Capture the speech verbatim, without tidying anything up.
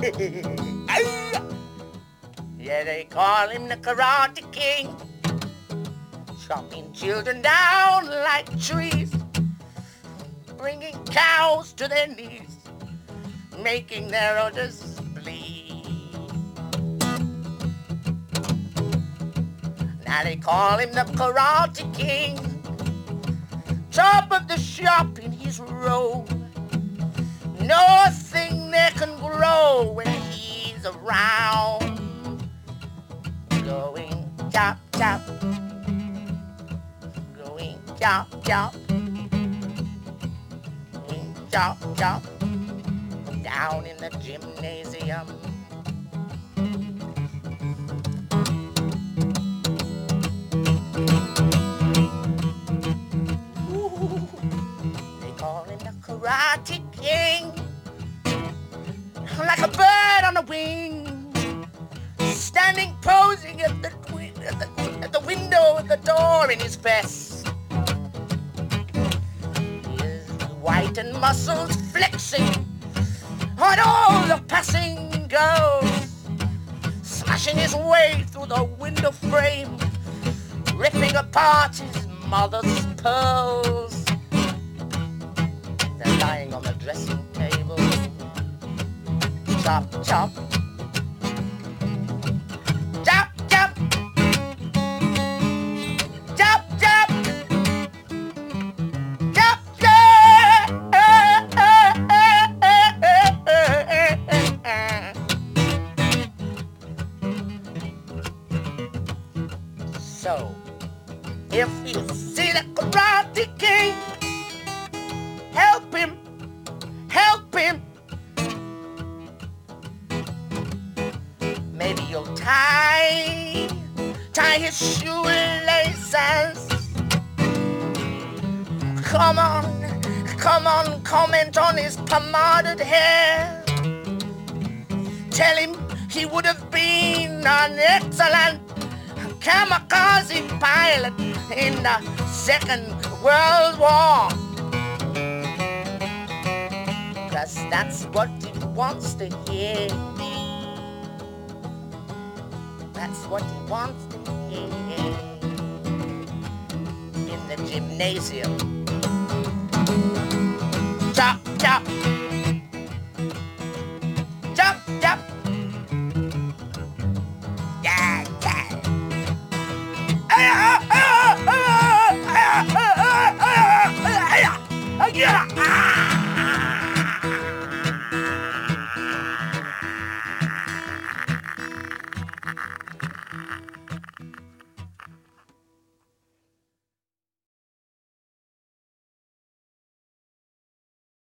Yeah, they call him the Karate King, chopping children down like trees, bringing cows to their knees, making their others bleed. Now they call him the Karate King, top of the shop in his row. Nothing there can grow when he's around. Going chop chop, going chop chop, going chop chop, down in the gymnasium. Ooh, they call him the Karate King, like a bird on the wing, standing posing at the, at the, at the window at the door in his vest. His white and muscles flexing on all the passing girls, smashing his way through the window frame, ripping apart his mother's pearls. They're lying on the dressing table. Chop, chop. Chop, chop. Chop, chop. Chop, chop. So, if you see the Karate King, help him, help him. Maybe you'll tie, tie his shoelaces. Come on, come on, comment on his pomaded hair. Tell him he would have been an excellent kamikaze pilot in the Second World War. 'Cause that's what he wants to hear. That's what he wants to hear in the gymnasium. Chop, chop.